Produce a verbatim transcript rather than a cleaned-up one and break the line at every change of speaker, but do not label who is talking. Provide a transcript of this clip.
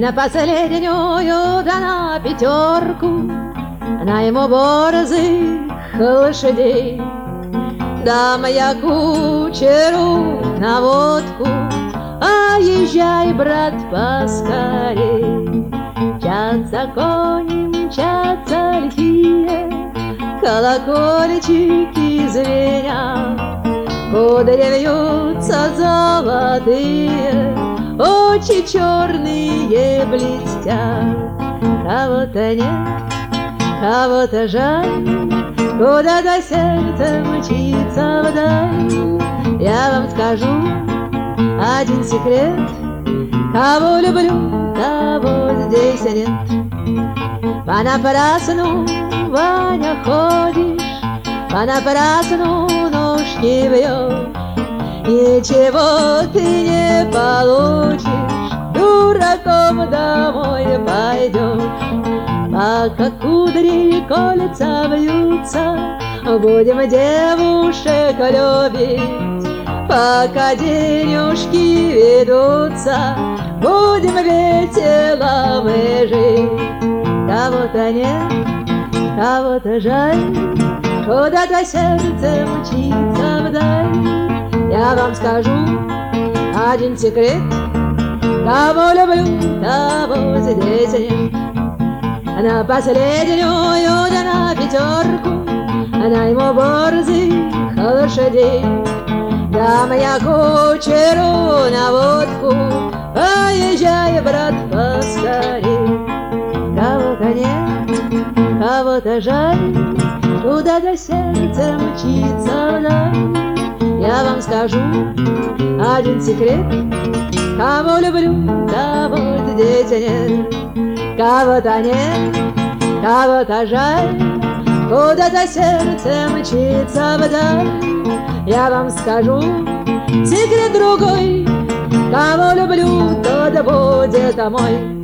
на последнюю дана пятерку, на ему борзых лошадей. Дам я кучеру на водку, а езжай, брат, поскорей. Мчатся кони, мчатся лихие, колокольчики звенят, кудри вьются золотые, очи черные блестят. Кого-то нет, кого-то жаль, куда-то сердце мчится вдаль. Я вам скажу один секрет: кого люблю, того здесь нет. Понапрасну, Ваня, ходишь, понапрасну ножки бьешь, ничего ты не получишь, дураком домой пойдешь. Пока кудри колется вьются, будем девушек любить. Пока денежки ведутся, будем весело мы жить. Кого-то нет, кого-то жаль, куда-то сердце мчится вдаль. Я вам скажу один секрет: кого люблю, того здесь нет. На последнюю дана пятерку, на ему борзых лошадей. Дам я кучеру на водку, поезжай, брат, поскорей. Кого-то нет, кого-то жаль, куда-то сердце мчится вдаль. Я вам скажу один секрет: кого люблю, того здесь нет. Кого-то нет, кого-то жаль, куда-то сердце мчится вдаль. Я вам скажу секрет другой: кого люблю, тот будет мой.